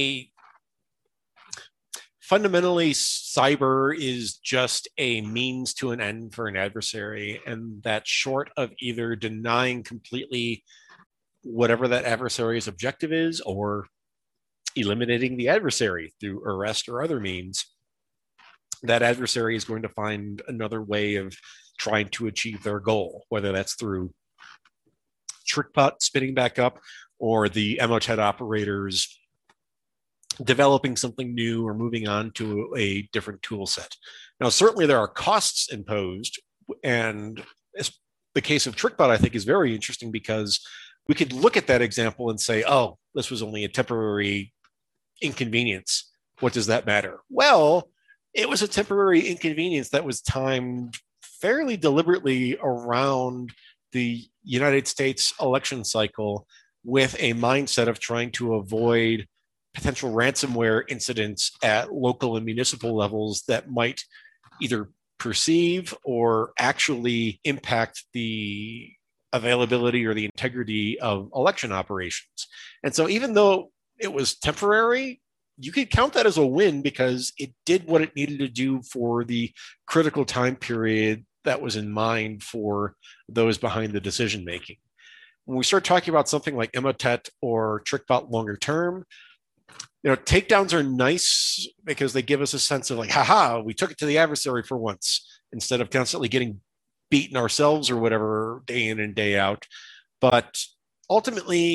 fundamentally, cyber is just a means to an end for an adversary, and that short of either denying completely whatever that adversary's objective is or eliminating the adversary through arrest or other means, that adversary is going to find another way of trying to achieve their goal, whether that's through TrickBot spinning back up or the Emotet operators developing something new or moving on to a different tool set. Now, certainly there are costs imposed, and the case of TrickBot, I think, is very interesting because we could look at that example and say, oh, this was only a temporary inconvenience. What does that matter? Well, it was a temporary inconvenience that was timed fairly deliberately around the United States election cycle with a mindset of trying to avoid potential ransomware incidents at local and municipal levels that might either perceive or actually impact the availability or the integrity of election operations. And so even though it was temporary, you could count that as a win because it did what it needed to do for the critical time period that was in mind for those behind the decision making. When we start talking about something like Emotet or TrickBot longer term, takedowns are nice because they give us a sense of like, haha, we took it to the adversary for once instead of constantly getting beaten ourselves or whatever day in and day out. But ultimately,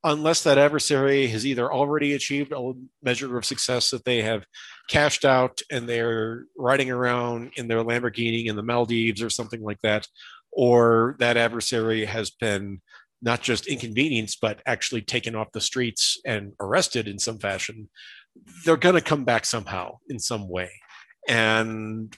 unless that adversary has either already achieved a measure of success that they have cashed out and they're riding around in their Lamborghini in the Maldives or something like that, or that adversary has been not just inconvenienced, but actually taken off the streets and arrested in some fashion, they're going to come back somehow in some way. And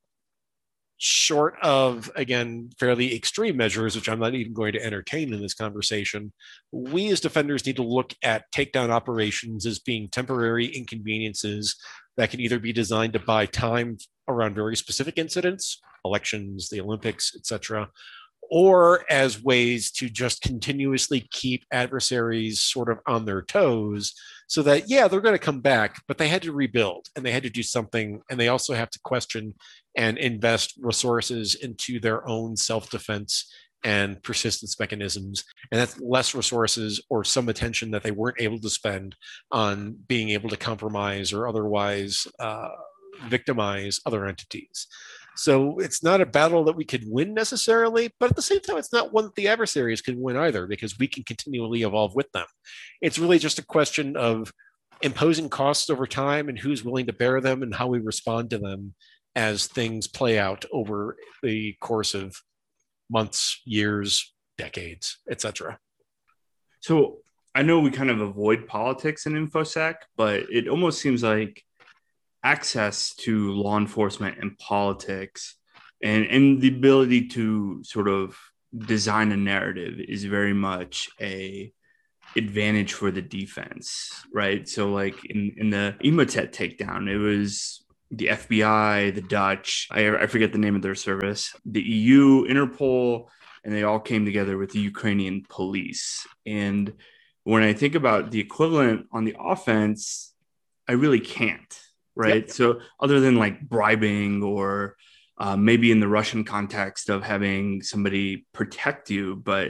short of, again, fairly extreme measures, which I'm not even going to entertain in this conversation, we as defenders need to look at takedown operations as being temporary inconveniences that can either be designed to buy time around very specific incidents, elections, the Olympics, etc., or as ways to just continuously keep adversaries sort of on their toes so that, yeah, they're going to come back, but they had to rebuild and they had to do something. And they also have to question and invest resources into their own self-defense and persistence mechanisms. And that's less resources or some attention that they weren't able to spend on being able to compromise or otherwise victimize other entities. So it's not a battle that we could win necessarily, but at the same time, it's not one that the adversaries can win either, because we can continually evolve with them. It's really just a question of imposing costs over time and who's willing to bear them and how we respond to them as things play out over the course of months, years, decades, etc.
So I know we kind of avoid politics in InfoSec, but it almost seems like access to law enforcement and politics and the ability to sort of design a narrative is very much a advantage for the defense, right? So like in the Emotet takedown, it was the FBI, the Dutch, I forget the name of their service, the EU, Interpol, and they all came together with the Ukrainian police. And when I think about the equivalent on the offense, I really can't. Right. Yep. So other than like bribing or maybe in the Russian context of having somebody protect you, but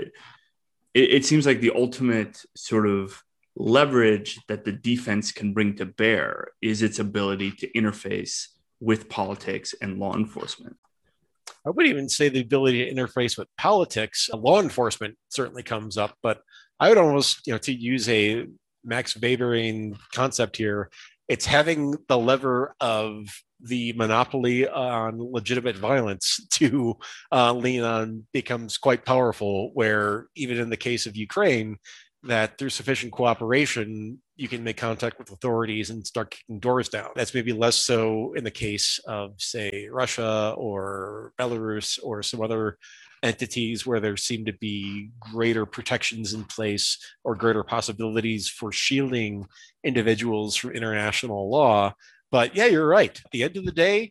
it seems like the ultimate sort of leverage that the defense can bring to bear is its ability to interface with politics and law enforcement.
I wouldn't even say the ability to interface with politics. Law enforcement certainly comes up, but I would almost, to use a Max Weberian concept here, it's having the lever of the monopoly on legitimate violence to lean on becomes quite powerful, where even in the case of Ukraine, that through sufficient cooperation, you can make contact with authorities and start kicking doors down. That's maybe less so in the case of, say, Russia or Belarus or some other entities where there seem to be greater protections in place or greater possibilities for shielding individuals from international law. But yeah, you're right. At the end of the day,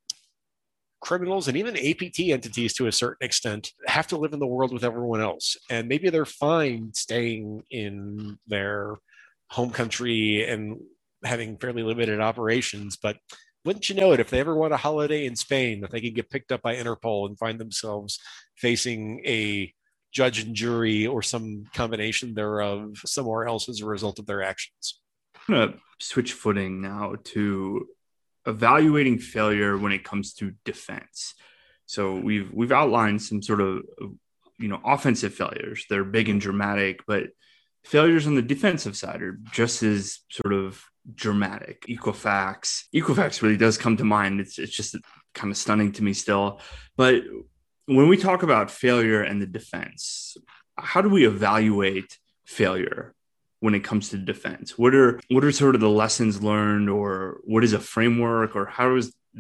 criminals and even APT entities to a certain extent have to live in the world with everyone else. And maybe they're fine staying in their home country and having fairly limited operations, but wouldn't you know it, if they ever want a holiday in Spain, that they can get picked up by Interpol and find themselves facing a judge and jury or some combination thereof somewhere else as a result of their actions.
I'm going to switch footing now to evaluating failure when it comes to defense. So we've outlined some sort of offensive failures. They're big and dramatic, but failures on the defensive side are just as sort of dramatic. Equifax really does come to mind. It's just kind of stunning to me still. But when we talk about failure and the defense, how do we evaluate failure when it comes to defense? What are sort of the lessons learned, or what is a framework, or how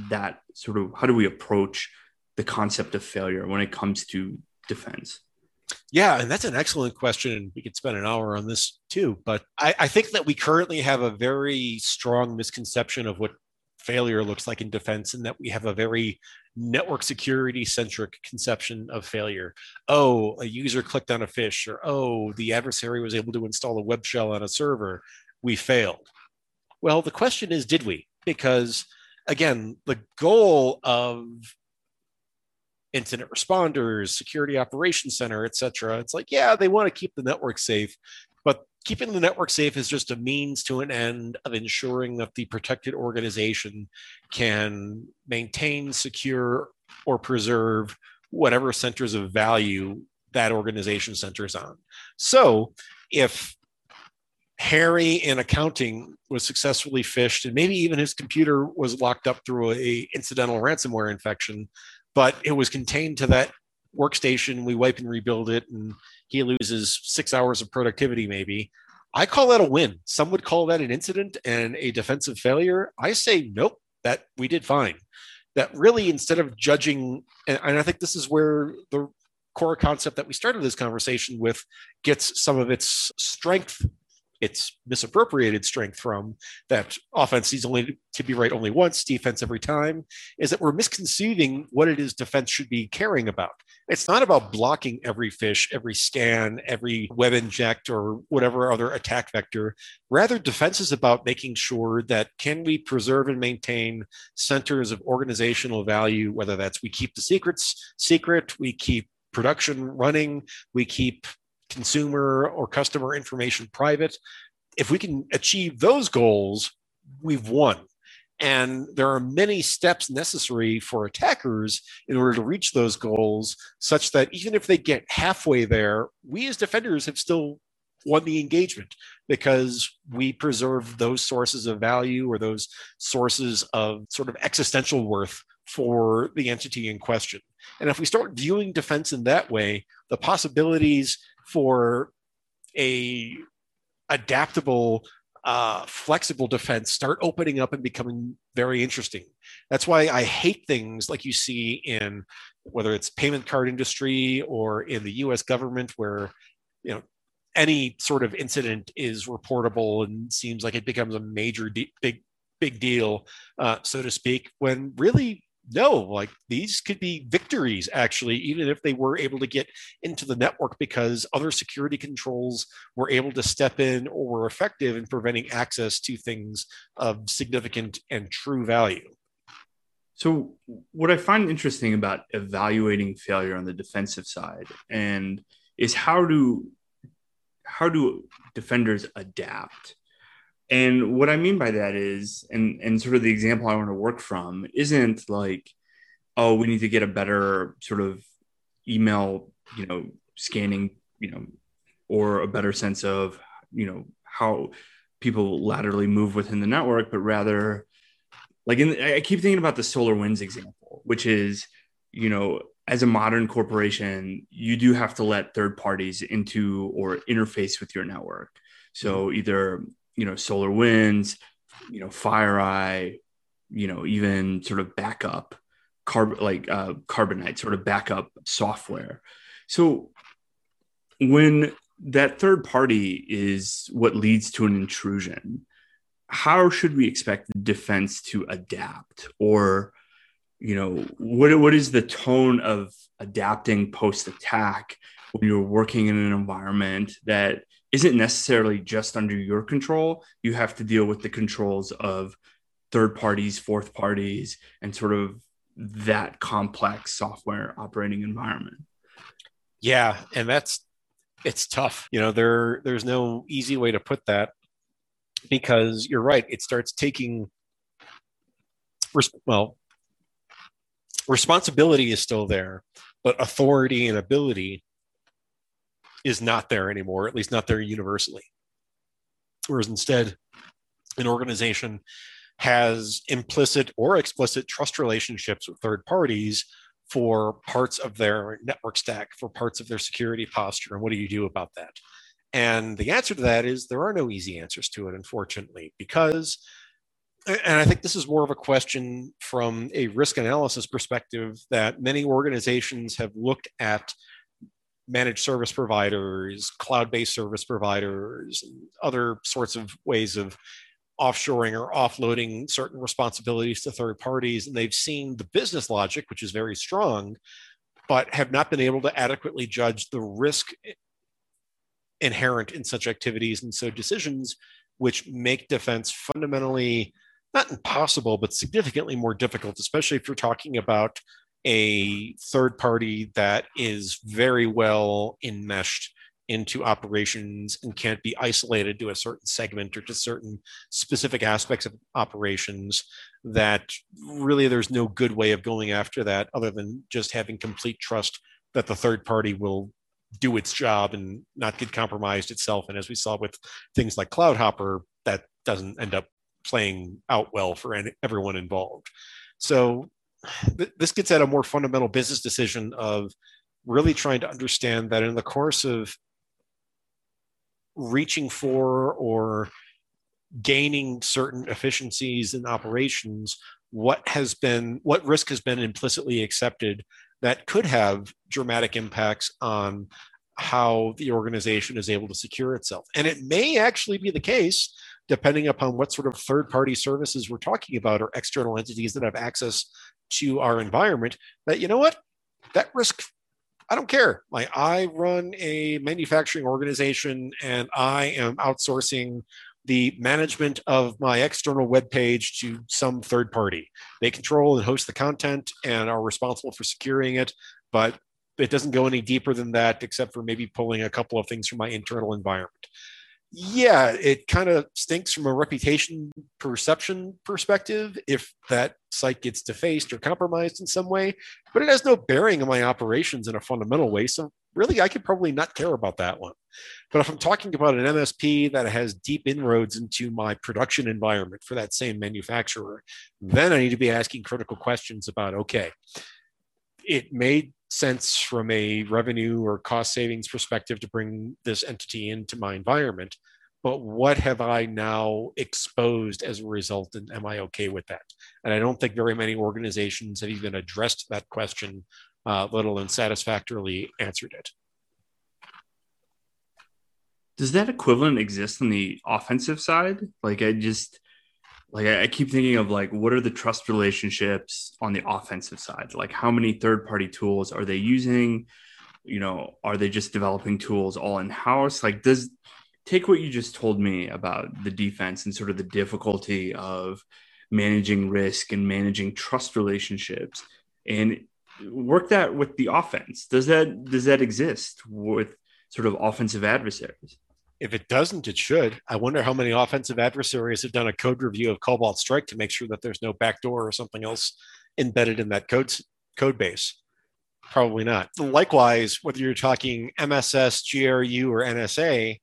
do we approach the concept of failure when it comes to defense?
Yeah, and that's an excellent question. We could spend an hour on this too, but I think that we currently have a very strong misconception of what failure looks like in defense, and that we have a very network security centric conception of failure. Oh, a user clicked on a fish, or oh, the adversary was able to install a web shell on a server. We failed. Well, the question is, did we? Because again, the goal of incident responders, security operations center, et cetera, it's like, yeah, they want to keep the network safe, but keeping the network safe is just a means to an end of ensuring that the protected organization can maintain, secure, or preserve whatever centers of value that organization centers on. So if Harry in accounting was successfully phished, and maybe even his computer was locked up through a incidental ransomware infection, but it was contained to that workstation. We wipe and rebuild it, and he loses 6 hours of productivity maybe. I call that a win. Some would call that an incident and a defensive failure. I say, nope, that we did fine. That really, instead of judging, and I think this is where the core concept that we started this conversation with gets some of its strength, its misappropriated strength from, that offense is only to be right only once, defense every time, is that we're misconceiving what it is defense should be caring about. It's not about blocking every phish, every scan, every web inject, or whatever other attack vector. Rather, defense is about making sure that can we preserve and maintain centers of organizational value, whether that's we keep the secrets secret, we keep production running, we keep consumer or customer information private. If we can achieve those goals, we've won. And there are many steps necessary for attackers in order to reach those goals, such that even if they get halfway there, we as defenders have still won the engagement because we preserve those sources of value or those sources of sort of existential worth for the entity in question. And if we start viewing defense in that way, the possibilities for a adaptable, flexible defense start opening up and becoming very interesting. That's why I hate things like you see in whether it's payment card industry or in the US government, where any sort of incident is reportable and seems like it becomes a major big deal, so to speak, when really no, like these could be victories actually, even if they were able to get into the network because other security controls were able to step in or were effective in preventing access to things of significant and true value.
So what I find interesting about evaluating failure on the defensive side and is how do defenders adapt? And what I mean by that is, and sort of the example I want to work from isn't like, oh, we need to get a better sort of email, scanning, or a better sense of, how people laterally move within the network, but rather like I keep thinking about the SolarWinds example, which is, as a modern corporation, you do have to let third parties into or interface with your network. So either SolarWinds, FireEye, even sort of backup Carbonite sort of backup software. So when that third party is what leads to an intrusion, how should we expect the defense to adapt? Or, what is the tone of adapting post-attack when you're working in an environment that isn't necessarily just under your control? You have to deal with the controls of third parties, fourth parties, and sort of that complex software operating environment.
Yeah, and it's tough. There's no easy way to put that, because you're right. It starts taking, responsibility is still there, but authority and ability is not there anymore, at least not there universally. Whereas instead, an organization has implicit or explicit trust relationships with third parties for parts of their network stack, for parts of their security posture. And what do you do about that? And the answer to that is there are no easy answers to it, unfortunately, because, and I think this is more of a question from a risk analysis perspective, that many organizations have looked at managed service providers, cloud-based service providers, and other sorts of ways of offshoring or offloading certain responsibilities to third parties. And they've seen the business logic, which is very strong, but have not been able to adequately judge the risk inherent in such activities and so decisions, which make defense fundamentally not impossible, but significantly more difficult, especially if you're talking about a third party that is very well enmeshed into operations and can't be isolated to a certain segment or to certain specific aspects of operations, that really there's no good way of going after that other than just having complete trust that the third party will do its job and not get compromised itself. And as we saw with things like Cloud Hopper, that doesn't end up playing out well for everyone involved. So this gets at a more fundamental business decision of really trying to understand that in the course of reaching for or gaining certain efficiencies in operations, what risk has been implicitly accepted that could have dramatic impacts on how the organization is able to secure itself. And it may actually be the case, depending upon what sort of third-party services we're talking about or external entities that have access to our environment, that, you know what, that risk, I don't care. Like, I run a manufacturing organization and I am outsourcing the management of my external web page to some third party. They control and host the content and are responsible for securing it, but it doesn't go any deeper than that, except for maybe pulling a couple of things from my internal environment. Yeah, it kind of stinks from a reputation perception perspective if that site gets defaced or compromised in some way, but it has no bearing on my operations in a fundamental way. So really, I could probably not care about that one. But if I'm talking about an MSP that has deep inroads into my production environment for that same manufacturer, then I need to be asking critical questions about, okay, it made sense from a revenue or cost savings perspective to bring this entity into my environment, but what have I now exposed as a result, and am I okay with that? And I don't think very many organizations have even addressed that question, let alone satisfactorily answered it.
Does that equivalent exist on the offensive side? I keep thinking of, like, what are the trust relationships on the offensive side? Like, how many third-party tools are they using? Are they just developing tools all in-house? Like, take what you just told me about the defense and sort of the difficulty of managing risk and managing trust relationships, and work that with the offense. Does that exist with sort of offensive adversaries?
If it doesn't, it should. I wonder how many offensive adversaries have done a code review of Cobalt Strike to make sure that there's no backdoor or something else embedded in that code base. Probably not. Likewise, whether you're talking MSS, GRU, or NSA,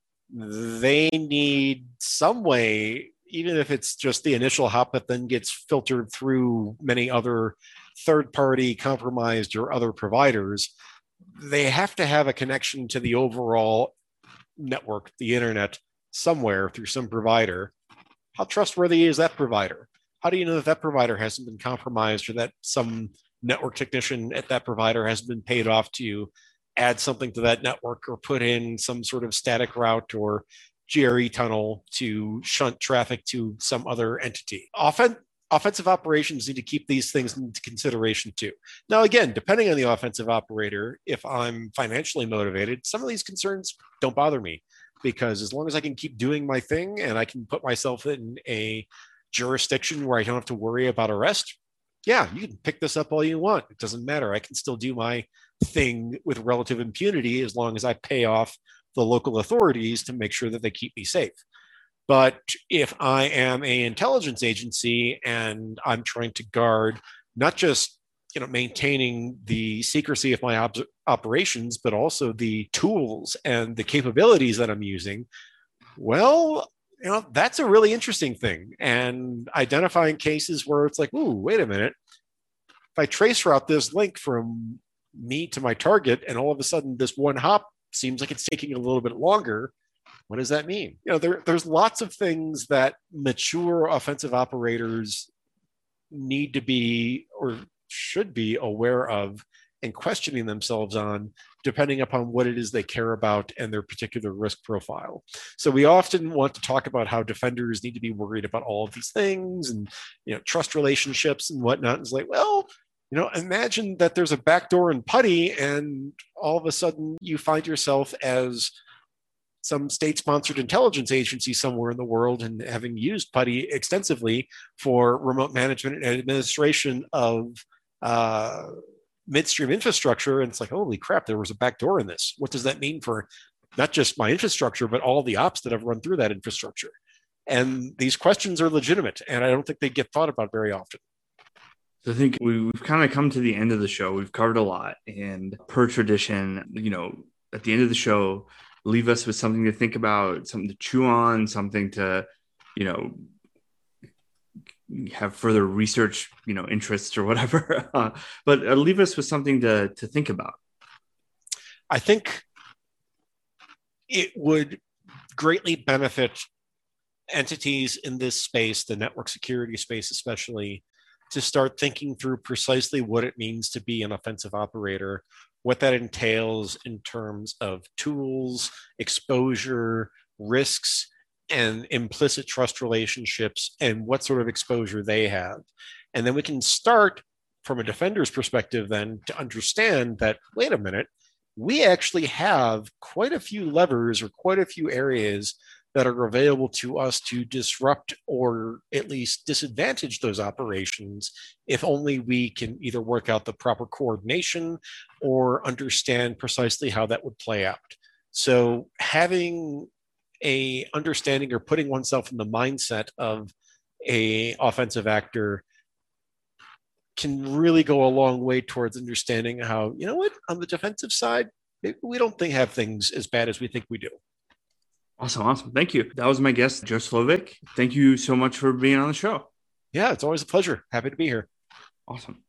they need some way, even if it's just the initial hop that then gets filtered through many other third-party, compromised, or other providers, they have to have a connection to the overall network, the internet, somewhere through some provider. How trustworthy is that provider? How do you know that that provider hasn't been compromised, or that some network technician at that provider hasn't been paid off to add something to that network or put in some sort of static route or GRE tunnel to shunt traffic to some other entity? Offensive operations need to keep these things into consideration too. Now, again, depending on the offensive operator, if I'm financially motivated, some of these concerns don't bother me, because as long as I can keep doing my thing and I can put myself in a jurisdiction where I don't have to worry about arrest, yeah, you can pick this up all you want. It doesn't matter. I can still do my thing with relative impunity as long as I pay off the local authorities to make sure that they keep me safe. But if I am an intelligence agency and I'm trying to guard not just maintaining the secrecy of my operations, but also the tools and the capabilities that I'm using, well, that's a really interesting thing. And identifying cases where it's like, ooh, wait a minute. If I trace route this link from me to my target, and all of a sudden this one hop seems like it's taking a little bit longer, what does that mean? There's lots of things that mature offensive operators need to be or should be aware of and questioning themselves on, depending upon what it is they care about and their particular risk profile. So we often want to talk about how defenders need to be worried about all of these things and trust relationships and whatnot. It's like, well, imagine that there's a backdoor in PuTTY, and all of a sudden you find yourself as some state-sponsored intelligence agency somewhere in the world and having used PuTTY extensively for remote management and administration of midstream infrastructure. And it's like, holy crap, there was a backdoor in this. What does that mean for not just my infrastructure, but all the ops that have run through that infrastructure? And these questions are legitimate, and I don't think they get thought about very often.
So I think we've kind of come to the end of the show. We've covered a lot, and per tradition, at the end of the show, leave us with something to think about, something to chew on, something to, you know, have further research, interests or whatever. But leave us with something to think about.
I think it would greatly benefit entities in this space, the network security space especially, to start thinking through precisely what it means to be an offensive operator, what that entails in terms of tools, exposure, risks, and implicit trust relationships, and what sort of exposure they have. And then we can start from a defender's perspective then to understand that, wait a minute, we actually have quite a few levers or quite a few areas that are available to us to disrupt or at least disadvantage those operations if only we can either work out the proper coordination or understand precisely how that would play out. So having a understanding or putting oneself in the mindset of a offensive actor can really go a long way towards understanding how, you know what, on the defensive side, maybe we don't have things as bad as we think we do.
Awesome. Thank you. That was my guest, Joe Slovic. Thank you so much for being on the show.
Yeah, it's always a pleasure. Happy to be here.
Awesome.